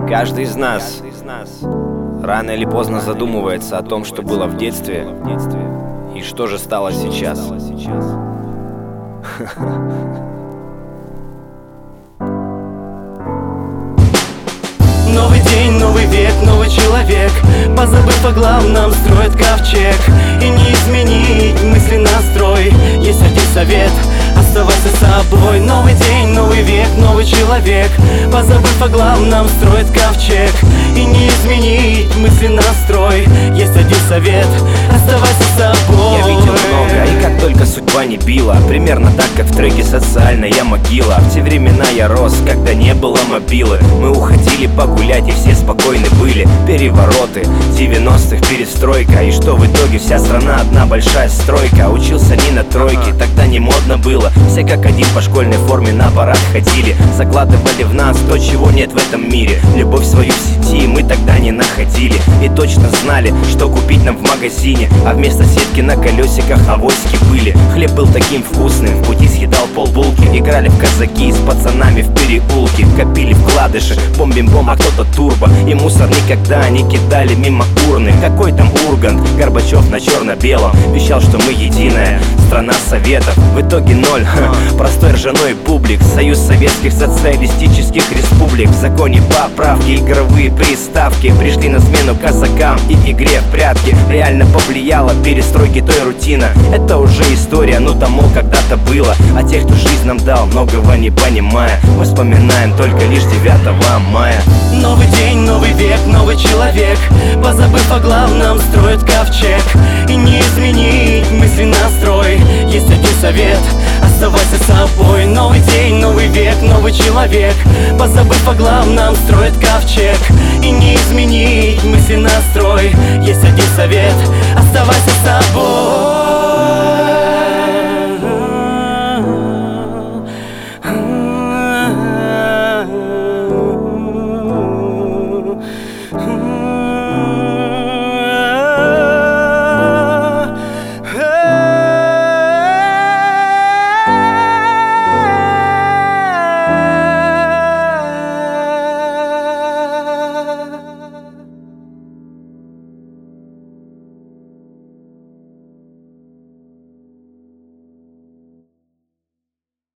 Каждый из нас рано или поздно задумывается о том, что было в детстве и что же стало сейчас. Новый день, новый век, новый человек, позабыв о главном, строит ковчег. И не изменить мысли, настрой. Есть один совет: оставайся собой. Новый день, новый век, новый человек, позабыв о главном, строит ковчег. И не изменить мысли, настрой. Есть один совет: оставайся собой. Я видел много, и как только судьба не била, примерно так, как в треке «Социальная могила». В те времена я рос, когда не было мобилы. Мы уходили погулять, и все спокойны были. Перевороты 90-х, перестройка. И что в итоге? Вся страна одна большая стройка. Учился не на тройке, тогда не модно было. Все как один по школьной форме на парад ходили. Закладывали в нас то, чего нет в этом мире. Любовь свою в сети мы тогда не находили. И точно знали, что купить нам в магазине. А вместо сетки на колесиках авоськи были. Хлеб был таким вкусным, в пути съедал полбулки. Играли в казаки с пацанами в переулке. Копили вкладыши, бомбим-бом, а кто-то турбо. И мусор никогда не кидали мимо урны. Какой там Ургант, Горбачев на черно-белом вещал, что мы единая страна советов. В итоге ноль, простой ржаной бублик. Союз советских социалистических республик. В законе поправки, игровые приставки пришли на смену казакам и игре в прятки. Реально повлияла перестройки той рутина. Это уже история, ну тому когда-то было. А тех, кто жизнь нам дал, многого не понимая, мы вспоминаем только лишь 9 мая. Новый день, новый век, новый человек, позабыв о главном, строит ковчег. И не изменить мысли, настрой. Есть один совет: оставайся собой. Новый день, новый век, новый человек, позабыв о главном, строит ковчег. И не изменить мысли, настрой. Есть один совет: оставайся